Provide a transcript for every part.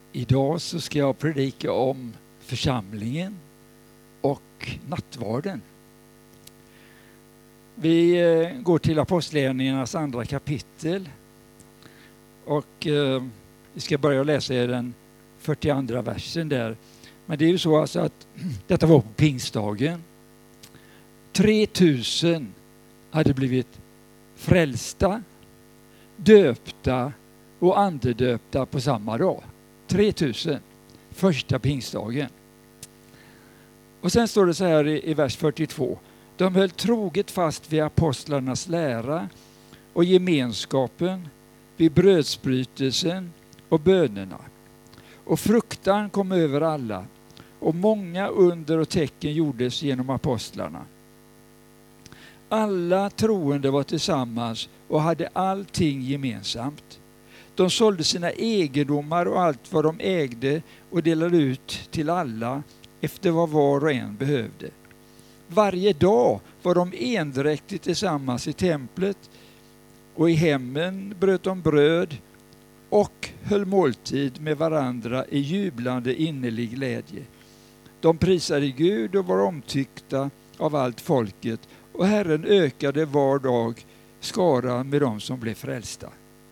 Idag så ska jag predika om församlingen och nattvarden. Vi går till Apostlagärningarnas andra kapitel och vi ska börja läsa i den 42 versen där. Men det är ju så alltså att detta var på pingstdagen. 3000 hade blivit frälsta, döpta och andedöpta på samma dag. 3000, första pingstdagen. Och sen står det så här i vers 42. De höll troget fast vid apostlarnas lära och gemenskapen, vid brödsbrytelsen och bönerna. Och fruktan kom över alla, och många under och tecken gjordes genom apostlarna. Alla troende var tillsammans och hade allting gemensamt. De sålde sina egendomar och allt vad de ägde och delade ut till alla efter vad var och en behövde. Varje dag var de endräktigt tillsammans i templet, och i hemmen bröt de bröd och höll måltid med varandra i jublande innerlig glädje. De prisade Gud och var omtyckta av allt folket, och Herren ökade var dag skaran med dem som blev frälsta.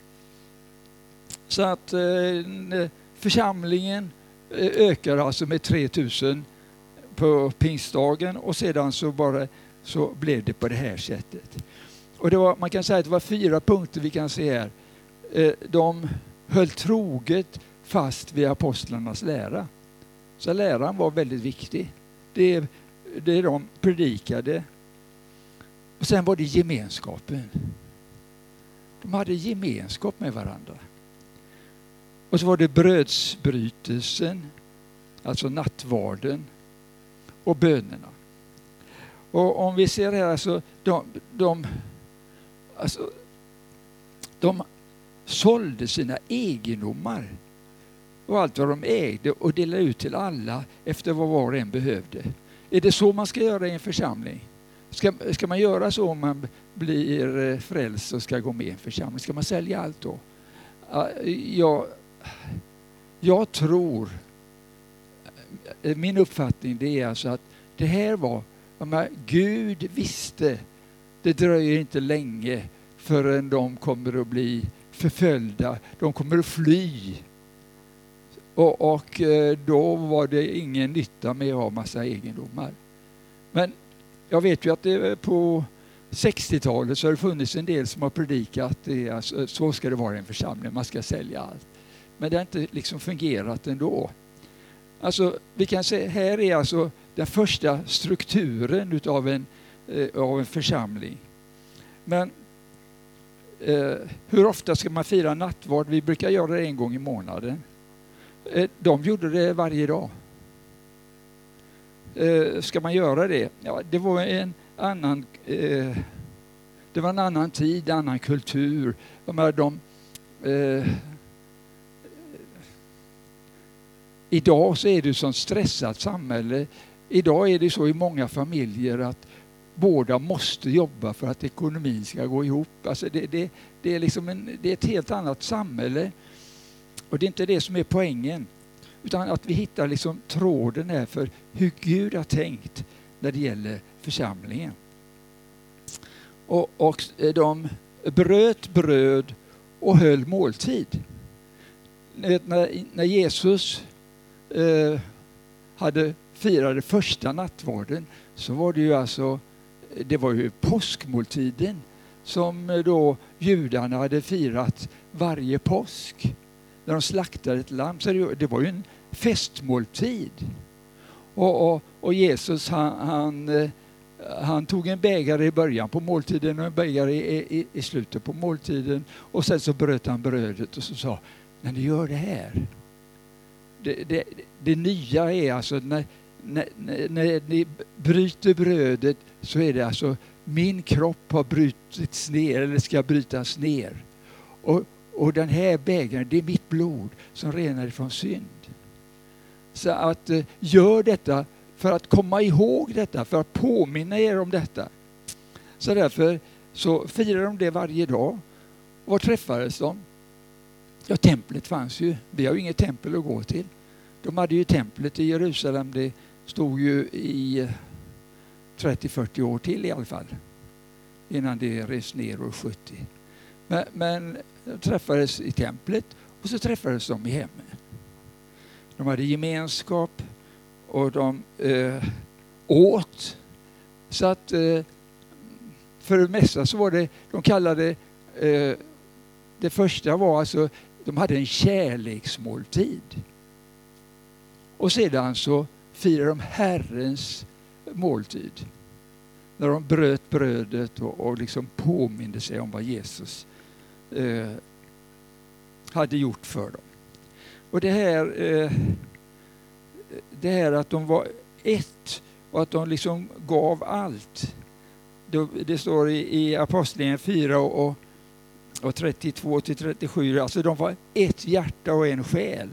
Så att församlingen ökar alltså med 3000 på pingstdagen, och sedan så blev det på det här sättet. Och det var, man kan säga att det var 4 punkter vi kan se här. De höll troget fast vid apostlarnas lära. Så läran var väldigt viktig. Det de predikade. Och sen var det gemenskapen. De hade gemenskap med varandra. Och så var det brödsbrytelsen, alltså nattvarden, och bönerna. Och om vi ser här, alltså, de sålde sina egendomar och allt vad de ägde och delade ut till alla efter vad var och en behövde. Är det så man ska göra i en församling? Ska man göra så om man blir frälst och ska gå med i en församling? Ska man sälja allt då? Jag tror, min uppfattning det är alltså att det här var, Gud visste, det dröjer inte länge förrän de kommer att bli förföljda, de kommer att fly. Och då var det ingen nytta med att ha massa egendomar. Men jag vet ju att det på 60-talet så har det funnits en del som har predikat det, alltså, så ska det vara i en församling, man ska sälja allt. Men det har inte liksom fungerat ändå. Alltså vi kan se, här är alltså den första strukturen utav en församling. Men hur ofta ska man fira nattvard? Vi brukar göra det en gång i månaden. De gjorde det varje dag. Ska man göra det? Ja, det var en annan tid, en annan kultur. Idag så är det så stressat samhälle. Idag är det så i många familjer att båda måste jobba för att ekonomin ska gå ihop. Alltså det är liksom det är ett helt annat samhälle. Och det är inte det som är poängen. Utan att vi hittar liksom tråden här för hur Gud har tänkt när det gäller församlingen. Och de bröt bröd och höll måltid. När Jesus firade första nattvarden så var det ju alltså, det var ju påskmåltiden som då judarna hade firat varje påsk. När de slaktade ett lamm, så det var ju en festmåltid. Och Jesus han tog en bägare i början på måltiden och en bägare i slutet på måltiden. Och sen så bröt han brödet och så sa, när ni gör det här. Det nya är alltså när ni bryter brödet så är det alltså min kropp har brutits ner eller ska brytas ner. Och den här bägaren, det är mitt blod som renar ifrån synd. Så att gör detta för att komma ihåg detta, för att påminna er om detta. Så därför så firar de det varje dag. Var träffades de? Ja, templet fanns ju. Vi har ju inget tempel att gå till. De hade ju templet i Jerusalem. Det stod ju i 30-40 år till i alla fall. Innan det revs ner år 70. Men de träffades i templet och så träffades de i hemmen. De hade gemenskap och de åt. Så att för det mesta så var det, de kallade det första var alltså, de hade en kärleksmåltid. Och sedan så firade de Herrens måltid. När de bröt brödet och liksom påminde sig om vad Jesus hade gjort för dem. Och det här att de var ett och att de liksom gav allt. Det står i Apostlagärningarna 4 och 32-37. Alltså de var ett hjärta och en själ.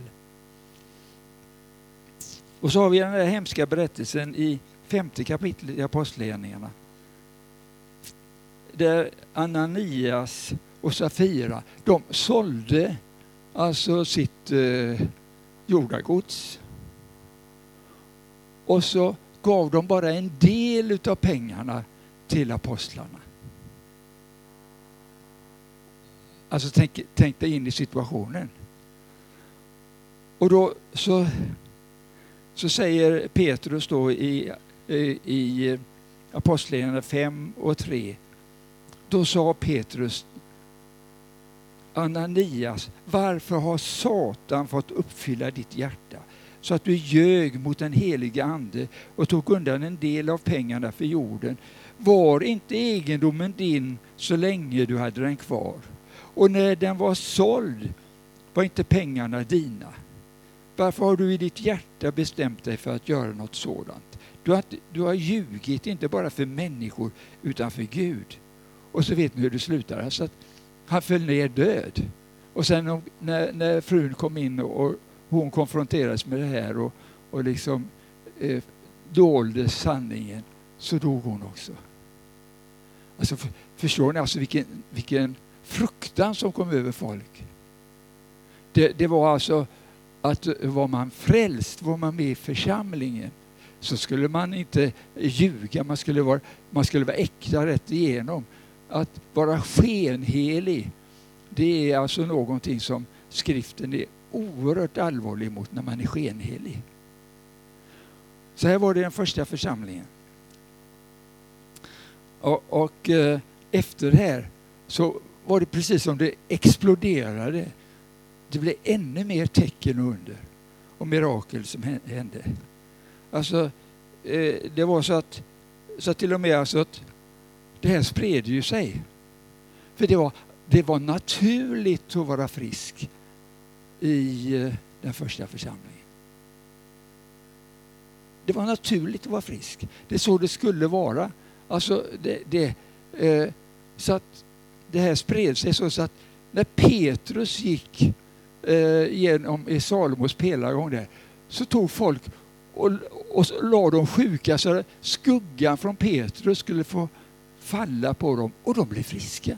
Och så har vi den här hemska berättelsen i 5:e kapitlet i Apostlagärningarna. Där Ananias och Safira, de sålde alltså sitt jordagods. Och så gav de bara en del av pengarna till apostlarna. Alltså tänk dig in i situationen. Och då så säger Petrus då i Apostlagärningarna 5 och 3. Då sa Petrus, Ananias, varför har Satan fått uppfylla ditt hjärta så att du ljög mot den heliga ande och tog undan en del av pengarna för jorden? Var inte egendomen din så länge du hade den kvar? Och när den var såld var inte pengarna dina. Varför har du i ditt hjärta bestämt dig för att göra något sådant? Du har ljugit inte bara för människor utan för Gud. Och så vet ni hur det slutar. Alltså att han föll ner död. Och sen när frun kom in och hon konfronterades med det här och liksom dolde sanningen, så dog hon också. Alltså förstår ni alltså vilken fruktan som kom över folk. Det var alltså att var man frälst, var man med i församlingen, så skulle man inte ljuga, man skulle vara äkta rätt igenom. Att vara skenhelig, det är alltså någonting som skriften är oerhört allvarlig mot när man är skenhelig. Så här var det den första församlingen. Och efter det här så var det precis som det exploderade. Det blev ännu mer tecken och under och mirakel som hände. Alltså det var så att till och med alltså att det här spred ju sig. För det var naturligt att vara frisk i den första församlingen. Det var naturligt att vara frisk. Det är så det skulle vara. Alltså så att det här spred sig så att när Petrus gick genom i Salomos pelargång där, så tog folk och la de sjuka så att skuggan från Petrus skulle få falla på dem och de blev friska.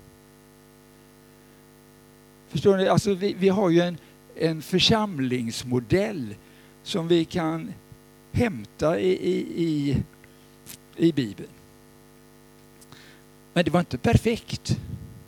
Förstår ni? Alltså vi har ju en församlingsmodell som vi kan hämta i Bibeln. Men det var inte perfekt.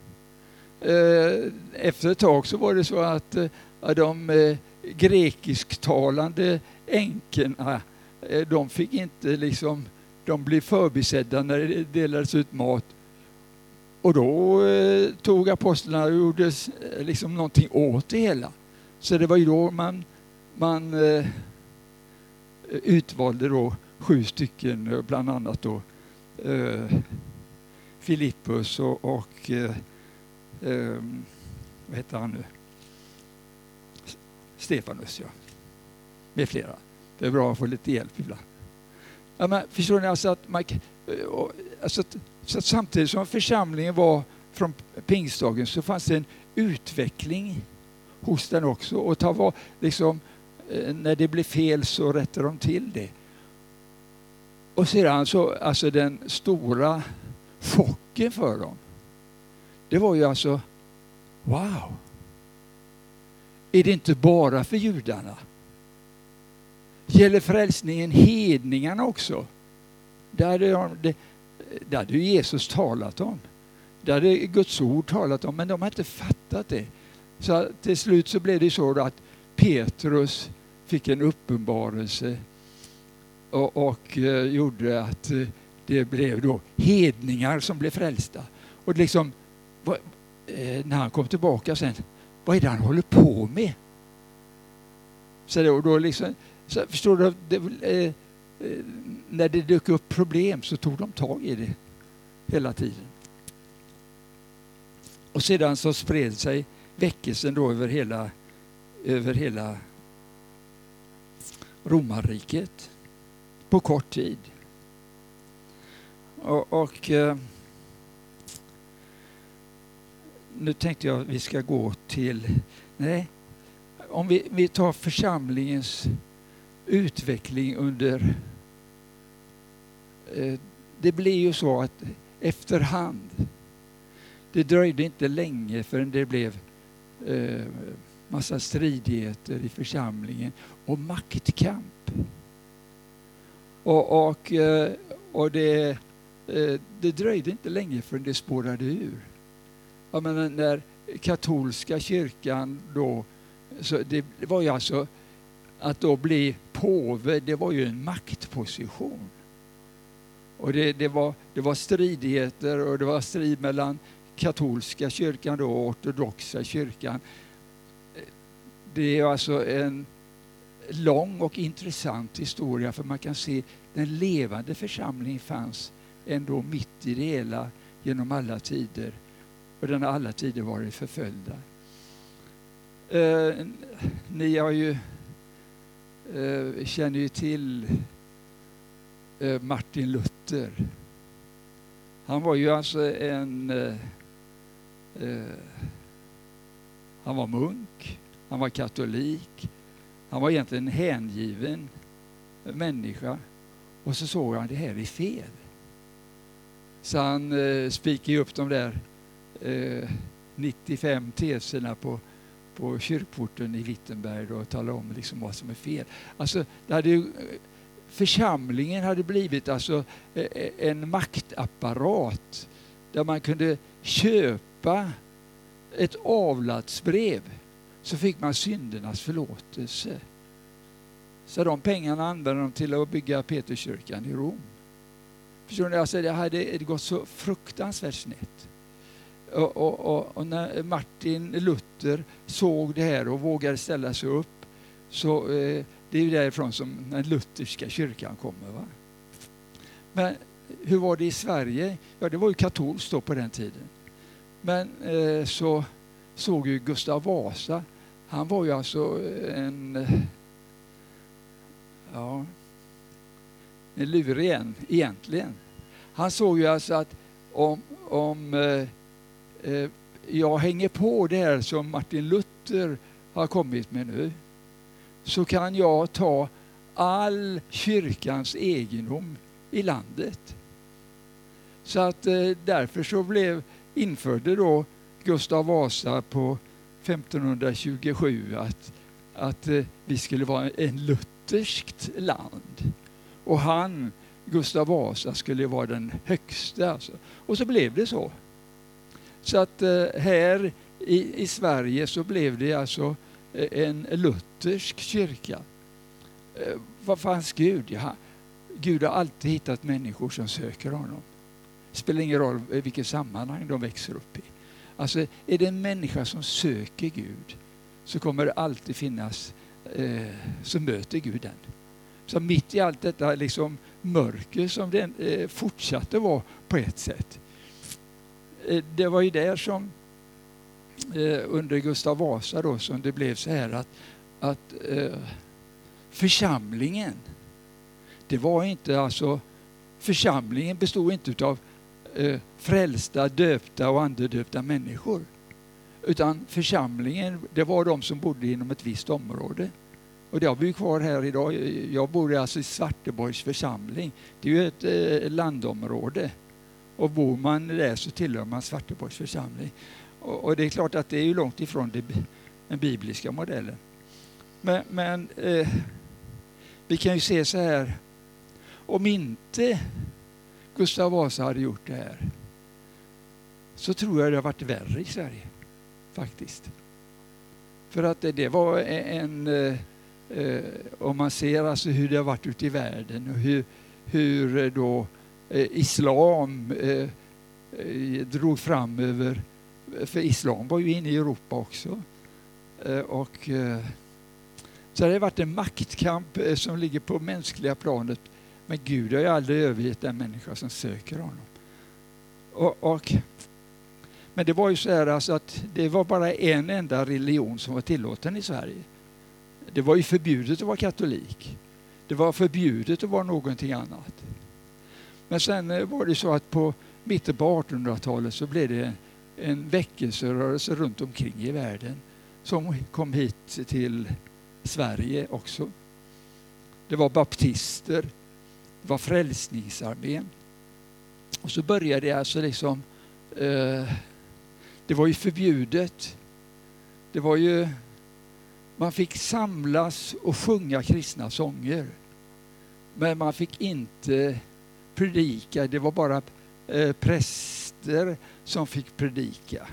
Efter ett tag så var det så att de grekisktalande änkorna, de fick inte liksom, de blev förbisedda när det delades ut mat. Och då tog apostlarna och gjorde liksom någonting åt det hela. Så det var ju då man utvalde då 7 stycken, bland annat då Filippus och vad heter han nu? Stefanus, ja. Med flera. Det är bra att få lite hjälp ibland. Ja, men förstår ni alltså att så att samtidigt som församlingen var från pingstdagen så fanns det en utveckling hos den också. Och liksom, när det blev fel så rättade de till det. Och sedan så, alltså den stora chocken för dem, det var ju alltså, wow, är det inte bara för judarna. Gäller frälsningen hedningarna också? Det hade ju Jesus talat om. Det hade Guds ord talat om, men de har inte fattat det. Så till slut så blev det så att Petrus fick en uppenbarelse och gjorde att det blev då hedningar som blev frälsta. Och liksom, när han kom tillbaka sen, vad är det han håller på med? Så då liksom, så förstår du, när det dök upp problem så tog de tag i det hela tiden. Och sedan så spred sig väckelsen då över hela romarriket på kort tid. Och nu tänkte jag att vi ska gå till, om vi tar församlingens utveckling under, det blir ju så att efterhand, det dröjde inte länge förrän det blev massa stridigheter i församlingen och maktkamp. Och det dröjde inte länge förrän det spårade ur. Jag menar, när katolska kyrkan då, så det var ju alltså att då bli påve, det var ju en maktposition. Och det var stridigheter, och det var strid mellan katolska kyrkan då och ortodoxa kyrkan. Det är alltså en lång och intressant historia, för man kan se den levande församlingen fanns ändå mitt i det hela genom alla tider, och den har alla tider varit förföljda. Ni har ju känner ju till Martin Luther. Han var ju alltså han var munk, han var katolik, han var egentligen en hängiven människa, och så såg han det här är fel. Så han spikade upp de där 95 teserna på kyrkporten i Wittenberg och talade om liksom vad som är fel. Alltså, församlingen hade blivit alltså en maktapparat där man kunde köpa ett avlatsbrev, så fick man syndernas förlåtelse. Så de pengarna använde de till att bygga Peterskyrkan i Rom. Förstår ni? Alltså, det hade gått så fruktansvärt snett. Och när Martin Luther såg det här och vågade ställa sig upp, så det är ju därifrån som den lutherska kyrkan kommer. Va? Men hur var det i Sverige? Ja, det var ju katolskt då på den tiden. Men så såg ju Gustav Vasa, han var ju alltså en lurig egentligen. Han såg ju alltså att om jag hänger på det här som Martin Luther har kommit med nu, så kan jag ta all kyrkans egendom i landet. Så att därför så införde då Gustav Vasa på 1527 att vi skulle vara en lutherskt land. Och Gustav Vasa, skulle vara den högsta. Alltså. Och så blev det så. Så att här i Sverige så blev det alltså en luthersk kyrka. Vad fanns Gud? Ja, Gud har alltid hittat människor som söker honom. Det spelar ingen roll vilket sammanhang de växer upp i. Alltså, är det en människa som söker Gud, så kommer det alltid finnas som möter Gud den. Så mitt i allt detta liksom mörker som den fortsatte vara på ett sätt. Det var ju där som under Gustav Vasa då, som det blev så här att församlingen, det var inte alltså, församlingen bestod inte av frälsta, döpta och andedöpta människor, utan församlingen, det var de som bodde inom ett visst område. Och det har vi kvar här idag. Jag bor alltså i Svarteborgs församling. Det är ju ett landområde. Och bor man där så tillhör man Svarteborgs församling. Och det är klart att det är ju långt ifrån den bibliska modellen. Men vi kan ju se så här, om inte Gustav Vasa hade gjort det här, så tror jag det har varit värre i Sverige faktiskt. För att det var om man ser alltså hur det har varit ute i världen och hur då islam drog fram över, för islam var ju inne i Europa också. Så det har varit en maktkamp som ligger på mänskliga planet, men Gud har ju aldrig övergett den människa som söker honom. Men det var ju så här alltså att det var bara en enda religion som var tillåten i Sverige. Det var ju förbjudet att vara katolik. Det var förbjudet att vara någonting annat. Men sen var det så att på mitten på 1800-talet så blev det en väckelserörelse runt omkring i världen som kom hit till Sverige också. Det var baptister, det var frälsningsarmén. Och så började det alltså liksom, det var ju förbjudet. Det var ju, man fick samlas och sjunga kristna sånger. Men man fick inte predika, det var bara präster som fick predika.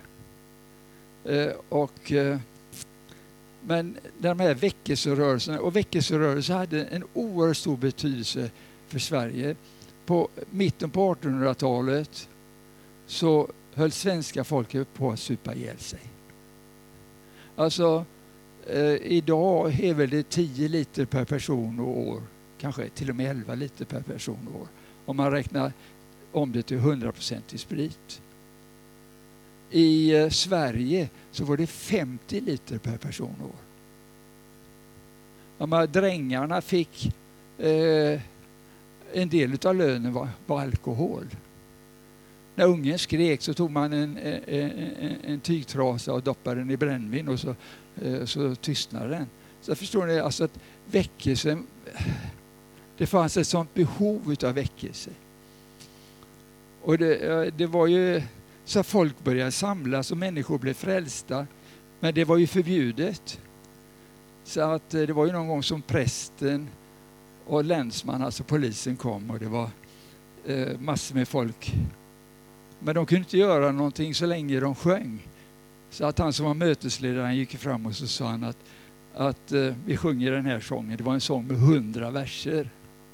Men de här väckelserörelserna, och väckelserörelsen hade en oerhört stor betydelse för Sverige. På mitten på 1800-talet så höll svenska folket på att supa ihjäl sig. Alltså idag är väl det 10 liter per person och år, kanske till och med 11 liter per person och år, om man räknar om det till 100% sprit. I Sverige så var det 50 liter per person och år. De här drängarna fick en del av lönen var alkohol. När ungen skrek så tog man en tygtrasa och doppade den i brännvin och så tystnade den. Så förstår ni alltså att väckelsen, det fanns ett sånt behov av väckelse. Och det var ju så att folk började samlas och människor blev frälsta. Men det var ju förbjudet. Så att det var ju någon gång som prästen och länsman, alltså polisen, kom och det var massor med folk. Men de kunde inte göra någonting så länge de sjöng. Så att han som var mötesledaren gick fram och så sa han att vi sjunger den här sången. Det var en sång med 100 verser.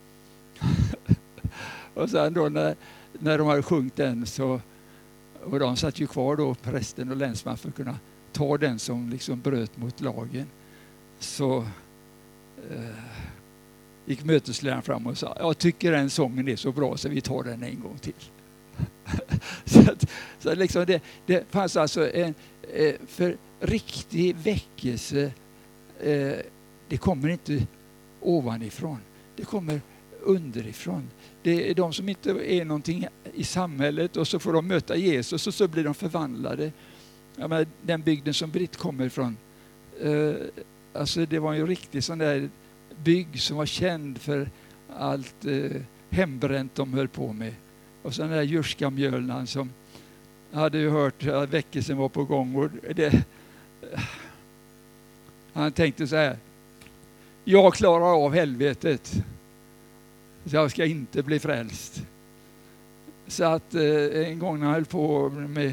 Och sen då när de hade sjungit den så, och de satt ju kvar då, prästen och länsman, för att kunna ta den som liksom bröt mot lagen. Så gick mötesledaren fram och sa, jag tycker den sången är så bra så vi tar den en gång till. så liksom det fanns alltså för riktig väckelse, det kommer inte ovanifrån, det kommer underifrån. Det är de som inte är någonting i samhället och så får de möta Jesus och så blir de förvandlade. Ja, men den bygden som Britt kommer ifrån, alltså det var ju riktigt sån där bygd som var känd för allt hembränt de höll på med. Och så den där Jurska Mjölnan som hade ju hört att väckelsen var på gång. Och han tänkte så här, jag klarar av helvetet. Så jag ska inte bli frälst. Så att en gång när han höll på med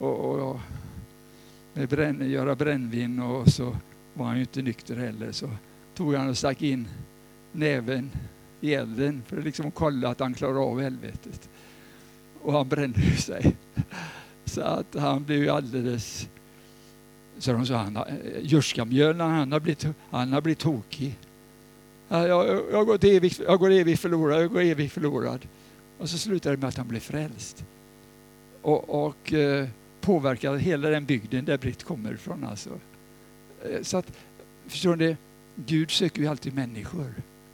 göra brännvin och så var han ju inte nykter heller. Så tog han och stack in näven i elden för att liksom kolla att han klarar av helvetet. Och han brände sig. Så att han blev ju alldeles, så de sa, Jurska Mjölnan, han har blivit tokig. Jag går evigt förlorad. Och så slutade det med att han blev frälst. Och påverkade hela den bygden där Britt kommer ifrån. Alltså. Så att, förstår ni, Gud söker ju alltid människor.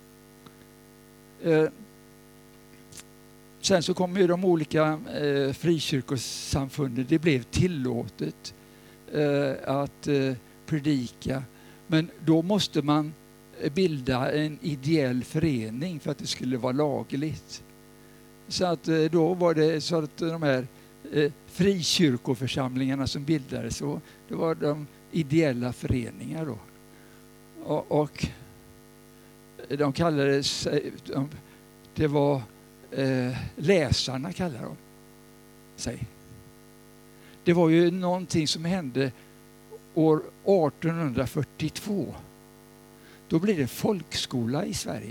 Sen så kommer ju de olika frikyrkosamfunden. Det blev tillåtet att predika. Men då måste man bilda en ideell förening för att det skulle vara lagligt. Så att då var det så att de här frikyrkoförsamlingarna som bildades, så det var de ideella föreningar då. Och de kallades, det var läsarna kallar de sig. Det var ju någonting som hände år 1842. Då blev det folkskola i Sverige.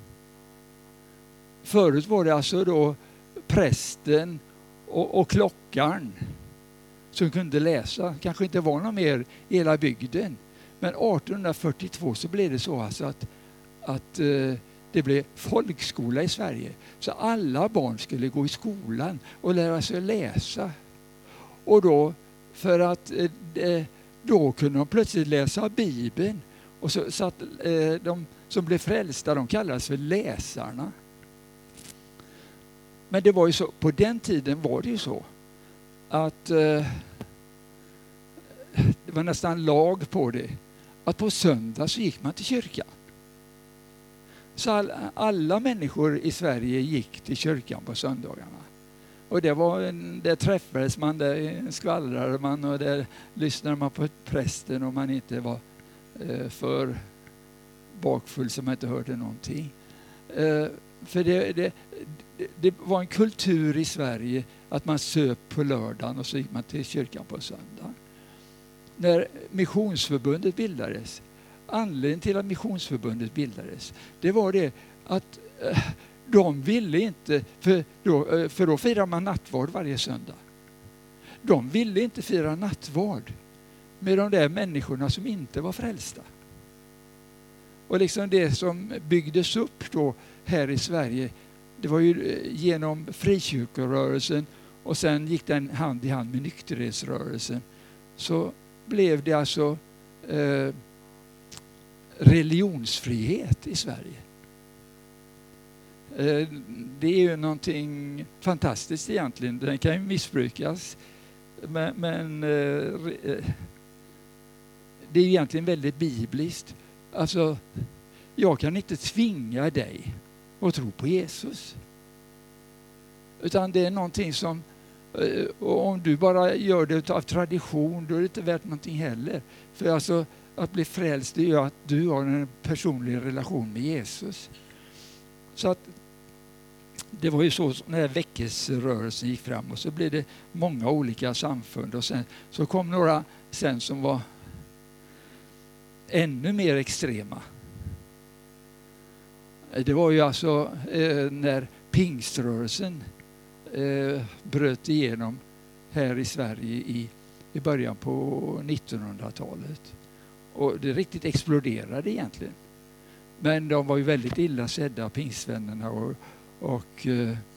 Förut var det alltså då prästen och klockan som kunde läsa. Kanske inte var någon mer i hela bygden. Men 1842 så blev det så alltså att det blev folkskola i Sverige. Så alla barn skulle gå i skolan och lära sig läsa. Och då, för att då kunde de plötsligt läsa Bibeln. Och så att de som blev frälsta, de kallades för läsarna. Men det var ju så, på den tiden var det ju så att det var nästan lag på det. Att på söndag så gick man till kyrkan. Så alla människor i Sverige gick till kyrkan på söndagarna. Och där träffades man, där skvallrade man och där lyssnade man på prästen om man inte var för bakfull som inte hörde någonting. För det var en kultur i Sverige att man söp på lördagen och så gick man till kyrkan på söndag. När Missionsförbundet bildades, anledningen till att Missionsförbundet bildades, det var det att de ville inte, för då firar man nattvard varje söndag. De ville inte fira nattvard med de där människorna som inte var frälsta. Och liksom det som byggdes upp då här i Sverige, det var ju genom frikyrkorörelsen och sen gick den hand i hand med nykterhetsrörelsen. Så blev det alltså religionsfrihet i Sverige. Det är ju någonting fantastiskt egentligen. Den kan ju missbrukas. Men det är egentligen väldigt bibliskt. Alltså, jag kan inte tvinga dig att tro på Jesus. Utan det är någonting som, om du bara gör det av tradition, då är det inte värt någonting heller. För alltså, att bli frälst, det gör att du har en personlig relation med Jesus. Så att det var ju så när väckelserörelsen gick fram och så blev det många olika samfund och sen så kom några sen som var ännu mer extrema. Det var ju alltså när pingströrelsen bröt igenom här i Sverige i början på 1900-talet. Och det riktigt exploderade egentligen. Men de var ju väldigt illa sedda, pingstvännerna, och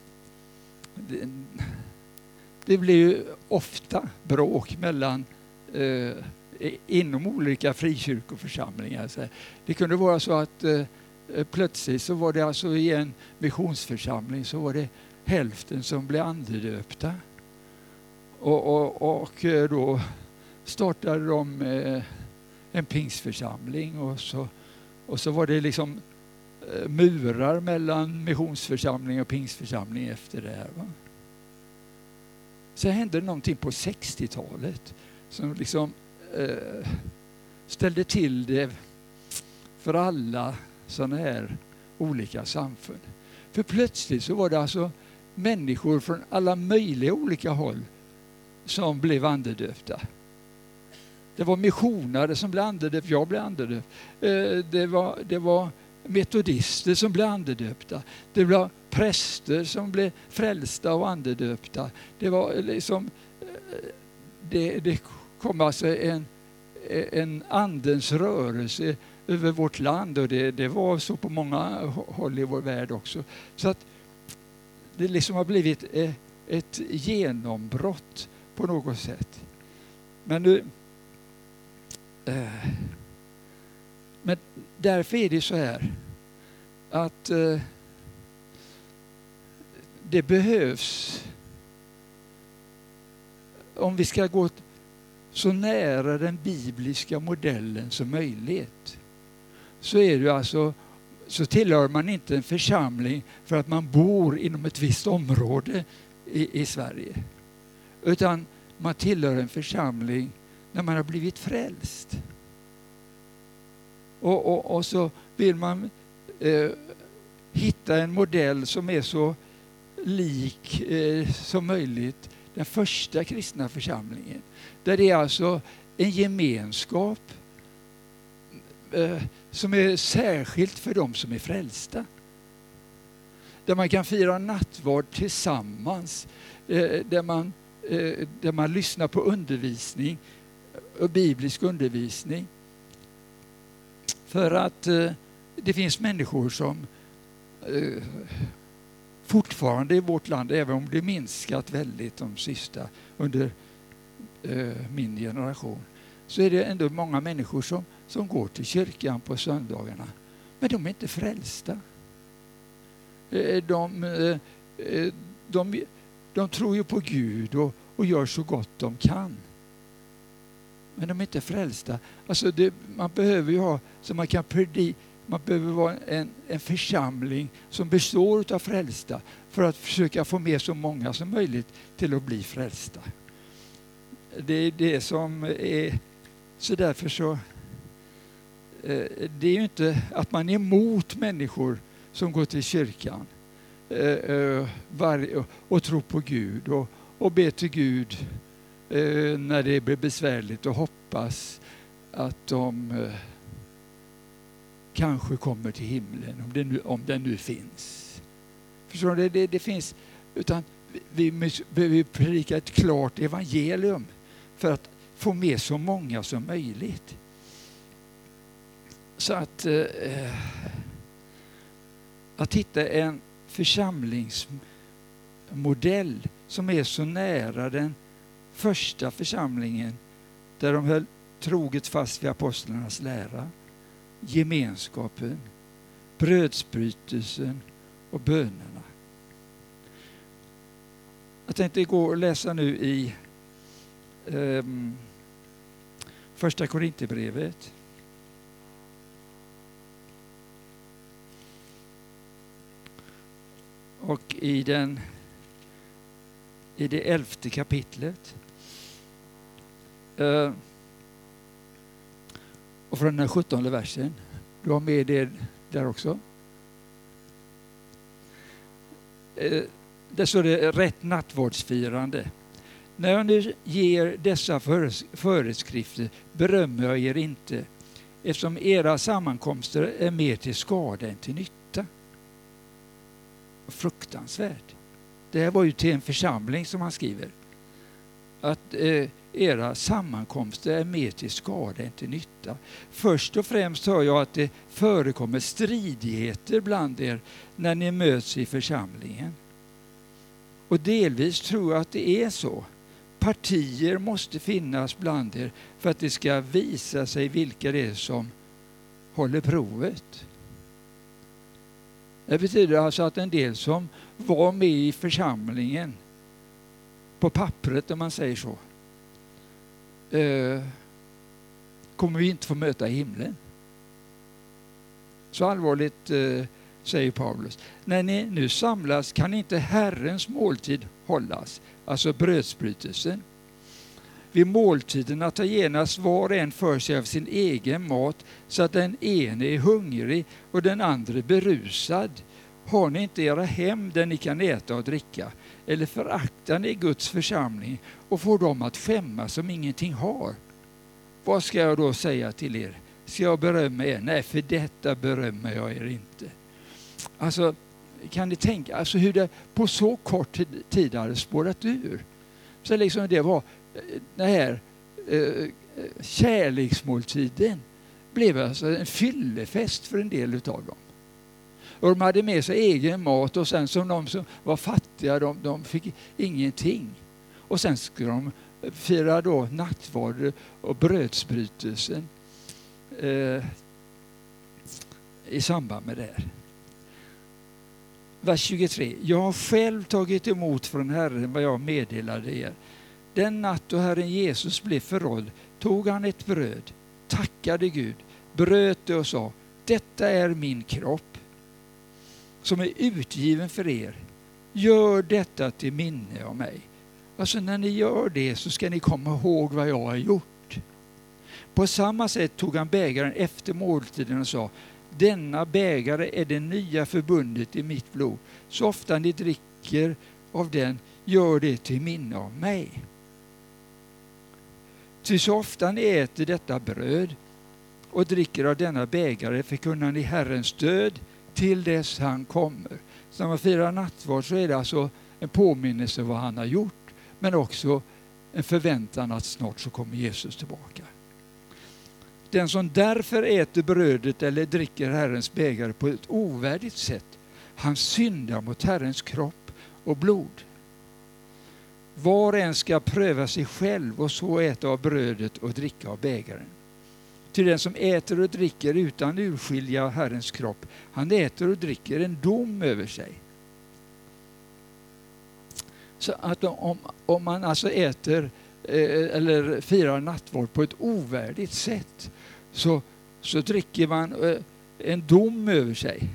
det blev ju ofta bråk mellan inom olika frikyrkoförsamlingar. Så det kunde vara så att plötsligt så var det alltså i en missionsförsamling så var det hälften som blev andedöpta. Och då startade de en pingstförsamling och så var det liksom murar mellan missionsförsamling och pingstförsamling efter det här. Va? Så hände någonting på 60-talet som liksom ställde till det för alla sådana här olika samfund. För plötsligt så var det alltså människor från alla möjliga olika håll som blev andedöpta. Det var missionare som blev andedöpta, jag blev andedöpt. Det var metodister som blev andedöpta. Det var präster som blev frälsta och andedöpta. Det var liksom det kom alltså en andens rörelse över vårt land och det var så på många håll i vår värld också. Så att det liksom har blivit ett genombrott på något sätt. Men därför är det så här att det behövs, om vi ska gå så nära den bibliska modellen som möjligt, så är det alltså, så tillhör man inte en församling för att man bor inom ett visst område i Sverige, utan man tillhör en församling när man har blivit frälst. Och så vill man hitta en modell som är så lik som möjligt den första kristna församlingen. Där det är alltså en gemenskap som är särskilt för dem som är frälsta. Där man kan fira nattvard tillsammans. Där man lyssnar på undervisning, biblisk undervisning. För att det finns människor som fortfarande i vårt land, även om det minskat väldigt de sista under min generation, så är det ändå många människor som går till kyrkan på söndagarna. Men de är inte frälsta. De tror ju på Gud och gör så gott de kan. Men de är inte frälsta. Alltså man behöver ju ha, så man kan man behöver vara en församling som består av frälsta för att försöka få med så många som möjligt till att bli frälsta. Det är det som är, så därför så det är ju inte att man är emot människor som går till kyrkan och tror på Gud och ber till Gud när det blir besvärligt och hoppas att de kanske kommer till himlen om den nu finns. Förstår du? Det finns, utan vi behöver predika ett klart evangelium för att få med så många som möjligt. Så att hitta en församlingsmodell som är så nära den första församlingen, där de höll troget fast vid apostlarnas lära, gemenskapen, brödsbrytelsen och bönerna. Jag tänkte gå och läsa nu i första Korinthierbrevet. Och i det 11:e kapitlet. Och från den 17:e versen. Du har med det där också. Där står det rätt nattvardsfirande. När jag nu ger dessa föreskrifter berömmer jag er inte, eftersom era sammankomster är mer till skada än till nytta. Fruktansvärt. Det här var ju till en församling som han skriver. Att era sammankomster är mer till skada än till nytta. Först och främst hör jag att det förekommer stridigheter bland er när ni möts i församlingen. Och delvis tror jag att det är så. Partier måste finnas bland er för att det ska visa sig vilka det är som håller provet. Det betyder alltså att en del som var med i församlingen på pappret, om man säger så, kommer vi inte få möta i himlen. Så allvarligt säger Paulus. När ni nu samlas kan inte Herrens måltid hållas, alltså brödsbrytelsen. Vid måltiderna tar genast var och en för sig av sin egen mat, så att den ene är hungrig och den andra berusad. Har ni inte era hem där ni kan äta och dricka? Eller föraktar ni Guds församling och får dem att skämmas som ingenting har? Vad ska jag då säga till er? Ska jag berömma er? Nej, för detta berömmer jag er inte. Alltså, kan ni tänka alltså hur det på så kort tid hade spårat ur? Så liksom det var den här kärleksmåltiden blev alltså en fyllefest för en del utav dem. Och de hade med sig egen mat, och sen som de som var fattiga, de fick ingenting. Och sen skulle de fira då nattvard och brödsbrytelsen i samband med det här. Vers 23. Jag har själv tagit emot från Herren vad jag meddelade er. Den natt då Herren Jesus blev förrådd tog han ett bröd, tackade Gud, bröt det och sa: detta är min kropp som är utgiven för er. Gör detta till minne av mig. Alltså när ni gör det så ska ni komma ihåg vad jag har gjort. På samma sätt tog han bägaren efter måltiden och sa: denna bägare är det nya förbundet i mitt blod. Så ofta ni dricker av den, gör det till minne av mig. Ty så ofta ni äter detta bröd och dricker av denna bägare, förkunnar ni Herrens död till dess han kommer. Så när man firar nattvard så är det alltså en påminnelse vad han har gjort, men också en förväntan att snart så kommer Jesus tillbaka. Den som därför äter brödet eller dricker Herrens bägare på ett ovärdigt sätt, han syndar mot Herrens kropp och blod. Var och en ska pröva sig själv och så äta av brödet och dricka av bägaren. Till den som äter och dricker utan urskilja Herrens kropp, han äter och dricker en dom över sig. Så att om man alltså äter eller firar nattvard på ett ovärdigt sätt, så dricker man en dom över sig.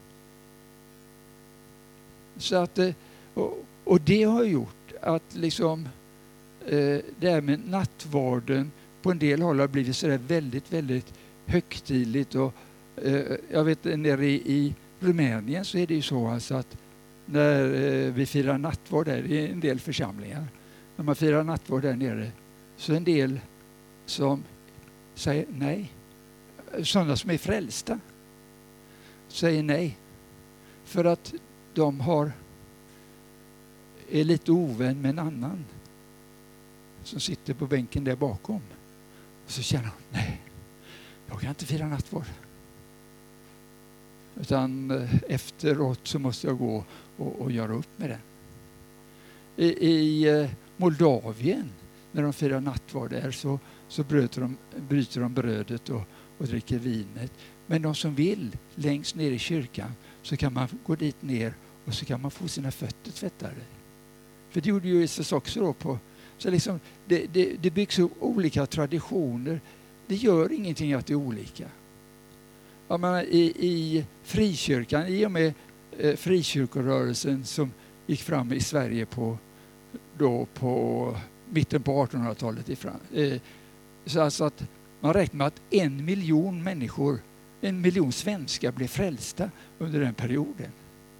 Så att, och det har gjort att liksom, det här med nattvarden på en del håll har blivit så där väldigt, väldigt högtidligt. Och, jag vet, nere i Rumänien så är det ju så alltså att när vi firar nattvard där i en del församlingar, när man firar nattvard där nere, så en del som säger nej. Sådana som är frälsta säger nej. För att de är lite ovän med en annan som sitter på bänken där bakom. Och så känner de, nej, jag kan inte fira nattvard. Utan efteråt så måste jag gå och göra upp med den. I Moldavien, när de firar nattvard där, så bryter de brödet och dricker vinet. Men de som vill, längst ner i kyrkan, så kan man gå dit ner och så kan man få sina fötter tvättade. För det gjorde ju Jesus också då på. Så liksom, det byggs upp olika traditioner. Det gör ingenting att det är olika. Jag menar, i frikyrkan, i och med frikyrkorörelsen som gick fram i Sverige på mitten på 1800-talet. Så alltså att man räknar med att 1 miljon människor, 1 miljon svenskar blev frälsta under den perioden.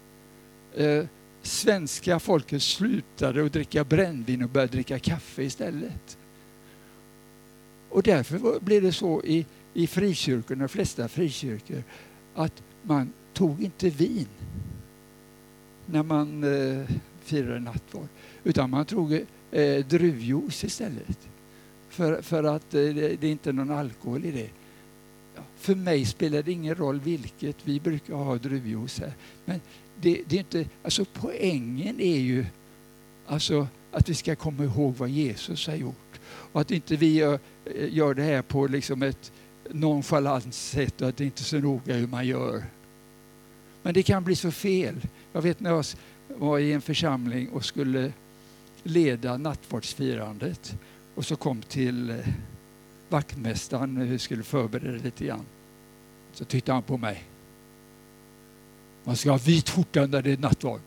Svenska folket slutade att dricka brännvin och började dricka kaffe istället. Och därför blev det så i frikyrkorna, de flesta frikyrkor, att man tog inte vin när man firade nattvard, utan man tog druvjuice istället. För att det är inte någon alkohol i det. För mig spelar det ingen roll vilket, vi brukar ha druvjuice här. Men det är inte, alltså poängen är ju alltså att vi ska komma ihåg vad Jesus har gjort. Och att inte vi gör det här på liksom ett nonchalant sätt och att det inte är så noga hur man gör. Men det kan bli så fel. Jag vet när jag var i en församling och skulle leda nattvardsfirandet och så kom till vaktmästaren när vi skulle förbereda lite grann. Så tittade han på mig. Man ska ha vit skjorta när det är nattvard.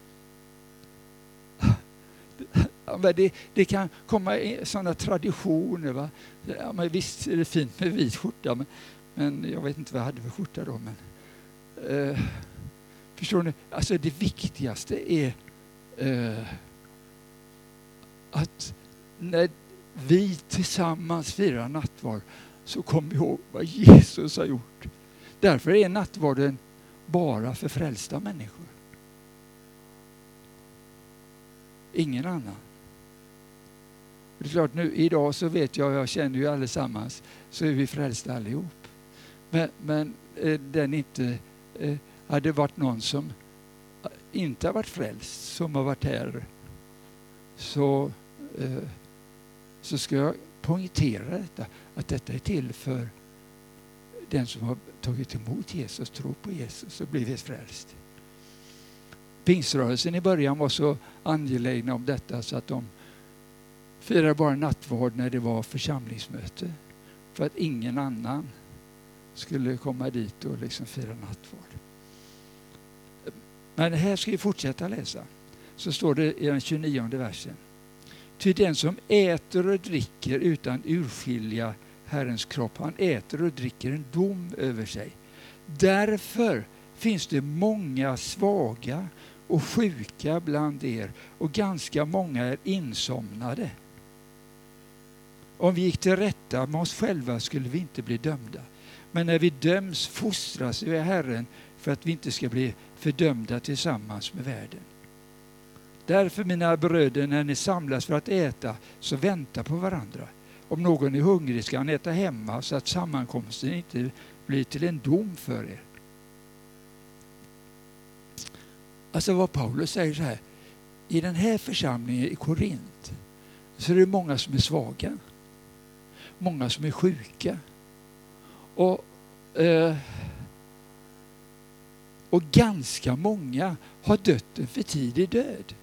Det kan komma sådana traditioner. Va? Ja, men visst är det fint med vit skjorta, men jag vet inte vad jag hade för skjorta då. Men, förstår ni? Alltså det viktigaste är att när vi tillsammans firar nattvard så kommer vi ihåg vad Jesus har gjort. Därför är nattvarden bara för frälsta människor. Ingen annan. Det är klart, nu idag så vet jag känner ju allesammans, så är vi frälsta allihop. Men den inte hade varit någon som inte har varit frälst, som har varit här, så ska jag poängtera detta, att detta är till för den som har tagit emot Jesus, tror på Jesus och blivit frälst. Pingströrelsen i början var så angelägna om detta så att de firade bara nattvard när det var församlingsmöte, för att ingen annan skulle komma dit och liksom fira nattvard. Men här ska vi fortsätta läsa. Så står det i den 29:e versen. Ty den som äter och dricker utan urskilja Herrens kropp. Han äter och dricker en dom över sig. Därför finns det många svaga och sjuka bland er, och ganska många är insomnade. Om vi gick till rätta med oss själva skulle vi inte bli dömda. Men när vi döms fostras vi av Herren för att vi inte ska bli fördömda tillsammans med världen. Därför, mina bröder, när ni samlas för att äta, så vänta på varandra. Om någon är hungrig ska han äta hemma, så att sammankomsten inte blir till en dom för er. Alltså vad Paulus säger så här: i den här församlingen i Korint så är det många som är svaga, många som är sjuka, och ganska många har dött en för tidig död.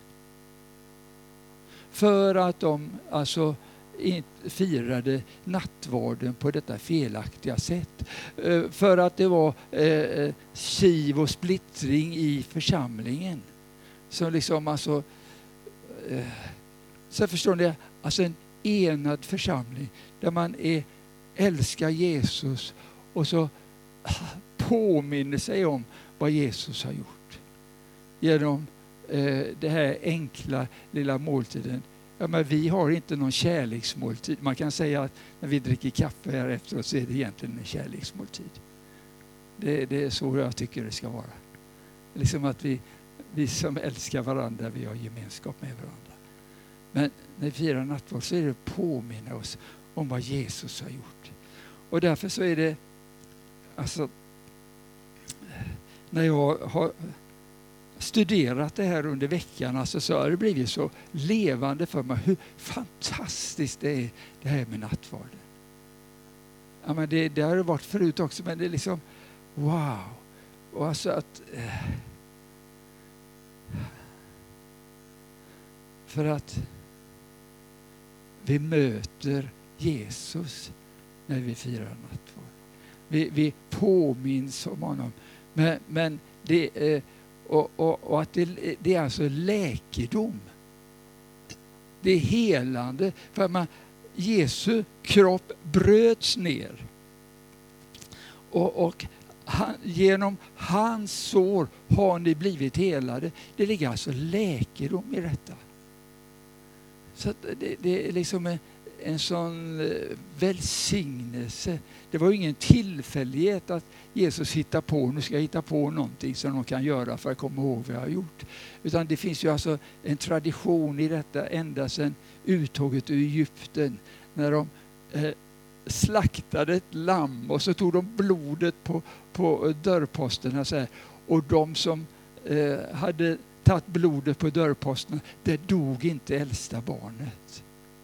För att de alltså firade nattvarden på detta felaktiga sätt. För att det var kiv och splittring i församlingen. Så liksom alltså, så förstår ni, alltså en enad församling där man älskar Jesus och så påminner sig om vad Jesus har gjort. Genom det här enkla lilla måltiden. Ja, men vi har inte någon kärleksmåltid. Man kan säga att när vi dricker kaffe här efteråt så är det egentligen en kärleksmåltid. Det är så jag tycker det ska vara. Liksom att vi som älskar varandra, vi har gemenskap med varandra. Men när vi firar nattvard så är det att påminna oss om vad Jesus har gjort. Och därför så är det, alltså, när jag har studerat det här under veckan, alltså, så har det blivit så levande för mig hur fantastiskt det är det här med nattvarden. Ja, men det har det varit förut också, men det är liksom wow. Och alltså att för att vi möter Jesus när vi firar nattvard. Vi påminns om honom. Men det och att det är alltså läkedom. Det är helande. För Jesu kropp bröts ner. Och genom hans sår har ni blivit helade. Det ligger alltså läkedom i detta. Så det är liksom en sån välsignelse. Det var ju ingen tillfällighet att Jesus hittar på, nu ska jag hitta på någonting som de kan göra för att komma ihåg vad jag har gjort. Utan det finns ju alltså en tradition i detta ända sedan uttåget ur Egypten. När de slaktade ett lamm och så tog de blodet på dörrposterna så här. Och de som hade tagit blodet på dörrposterna, det dog inte äldsta barnet.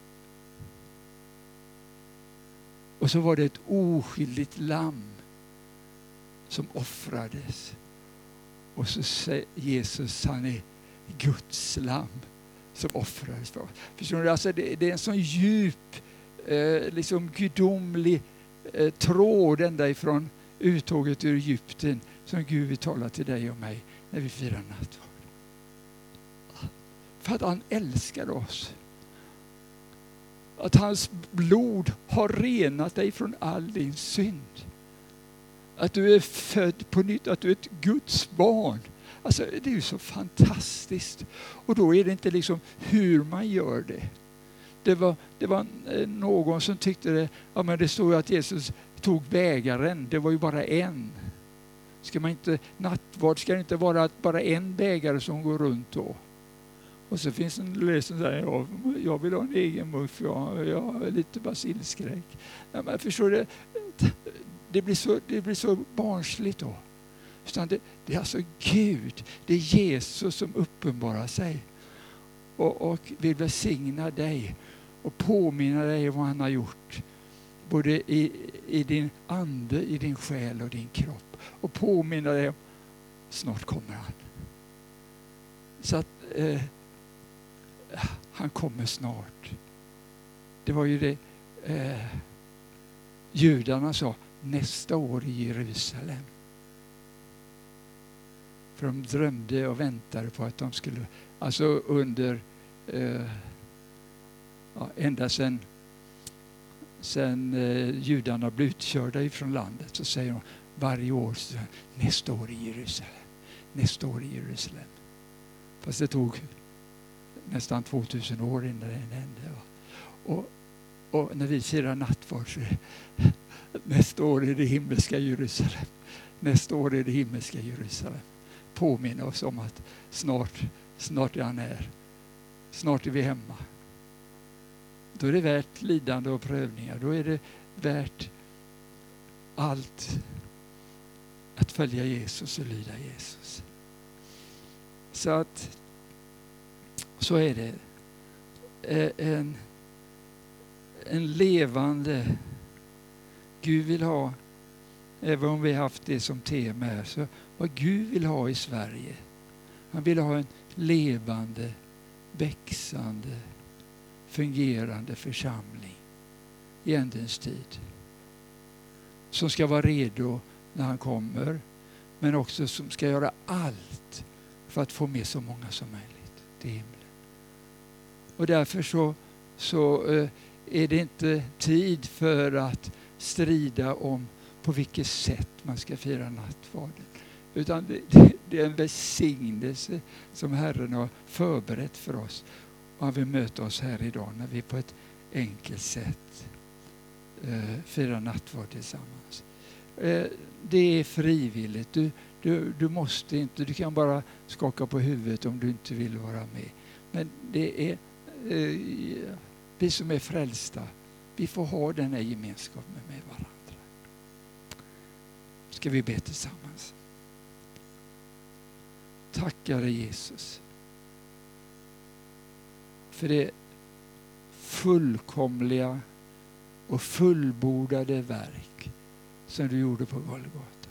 Och så var det ett oskyldigt lamm som offrades. Och så säger Jesus, han är Guds lamm som offrades för oss. Förstår du? Alltså det är en sån djup, liksom gudomlig tråd ända ifrån uttåget ur Egypten som Gud vill tala till dig och mig när vi firar nattvard. För att han älskar oss. Att hans blod har renat dig från all din synd. Att du är född på nytt, att du är ett Guds barn. Alltså det är ju så fantastiskt. Och då är det inte liksom hur man gör det. Det var någon som tyckte det, ja men det står ju att Jesus tog bägaren, det var ju bara en. Ska man inte, nattvard ska det inte vara att bara en bägare som går runt då. Och så finns en läsare som säger, jag vill ha en egen muff, jag har lite basilskräck. Ja, men förstår du, det blir så barnsligt då. Utan det är alltså Gud, det är Jesus som uppenbarar sig. Och vill välsigna dig och påminna dig om vad han har gjort. Både i din ande, i din själ och din kropp. Och påminna dig om, snart kommer han. Så att han kommer snart. Det var ju det judarna sa, nästa år i Jerusalem. För de drömde och väntade på att de skulle, alltså under ända sedan sen judarna blev utkörda ifrån landet, så säger de varje år, nästa år i Jerusalem, nästa år i Jerusalem. Fast det tog nästan 2000 år innan det hände. Och när vi firar nattvard så nästa år är det himmelska Jerusalem. Nästa år är det himmelska Jerusalem. Påminner oss om att snart är han här. Snart är vi hemma. Då är det värt lidande och prövningar. Då är det värt allt att följa Jesus och lyda Jesus. Så är det. En levande Gud vill ha, även om vi har haft det som tema här, så vad Gud vill ha i Sverige. Han vill ha en levande, växande, fungerande församling i ändens tid. Som ska vara redo när han kommer, men också som ska göra allt för att få med så många som möjligt till himlen. Och därför så är det inte tid för att strida om på vilket sätt man ska fira nattvarden. Utan det är en välsignelse som Herren har förberett för oss. Och han vill möta oss här idag när vi på ett enkelt sätt firar nattvard tillsammans. Det är frivilligt. Du måste inte, du kan bara skaka på huvudet om du inte vill vara med. Men det är vi som är frälsta, vi får ha den här gemenskapen med varandra. Ska vi be tillsammans. Tackar dig Jesus för det fullkomliga och fullbordade verk som du gjorde på Golgata.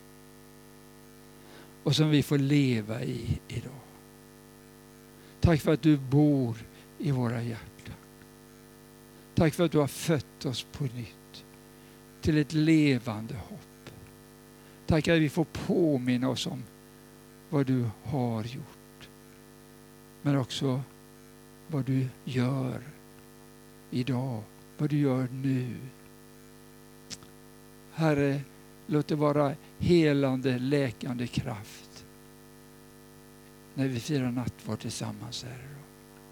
Och som vi får leva i idag. Tack för att du bor i våra hjärtan. Tack för att du har fött oss på nytt till ett levande hopp. Tack att vi får påminna oss om vad du har gjort. Men också vad du gör idag. Vad du gör nu. Herre, låt det vara helande, läkande kraft när vi firar nattvard tillsammans här idag.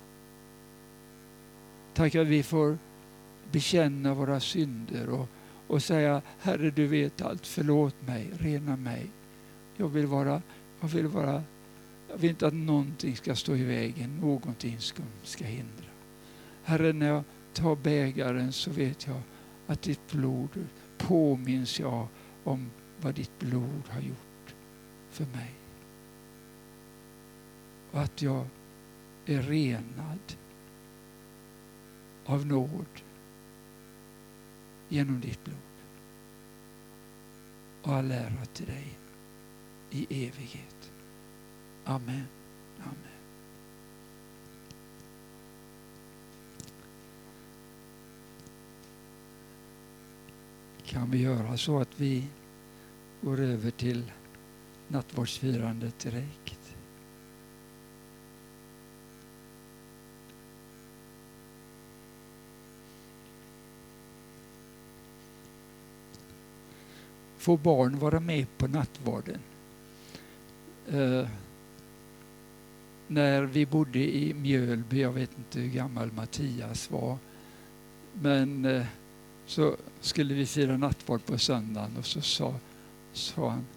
Tack att vi får bekänna våra synder och säga, Herre, du vet allt, förlåt mig, rena mig. Jag vill inte att någonting ska stå i vägen, någonting ska hindra. Herre, när jag tar bägaren så vet jag att ditt blod, påminns jag om vad ditt blod har gjort för mig. Och att jag är renad av nåd genom ditt blod. Och all ära till dig i evighet. Amen. Amen. Kan vi göra så att vi går över till nattvardsfirandet direkt? Får barn vara med på nattvarden? När vi bodde i Mjölby, jag vet inte hur gammal Mattias var, men så skulle vi fira nattvard på söndagen och så sa han,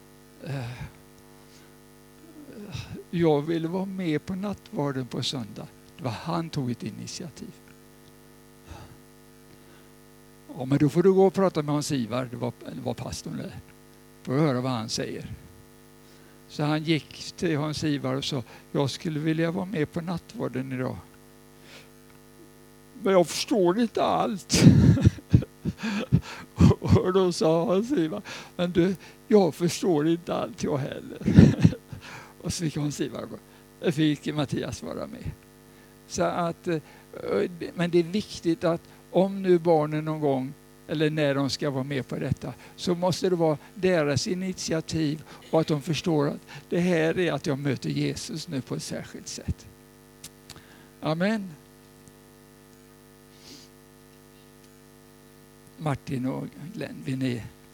jag ville vara med på nattvarden på söndag. Det var han tog ett initiativ. Ja, men då får du gå och prata med Hans Ivar, det var pastorn där. Får höra vad han säger. Så han gick till Hans Ivar och sa, jag skulle vilja vara med på nattvarden idag. Men jag förstår inte allt. Och då sa Hans Ivar, men du, jag förstår inte allt jag heller. Och så fick Hans Ivar, fick Mattias vara med. Så att, men det är viktigt att om nu barnen någon gång eller när de ska vara med på detta, så måste det vara deras initiativ och att de förstår att det här är att jag möter Jesus nu på ett särskilt sätt. Amen. Martin och Glenn, vill ni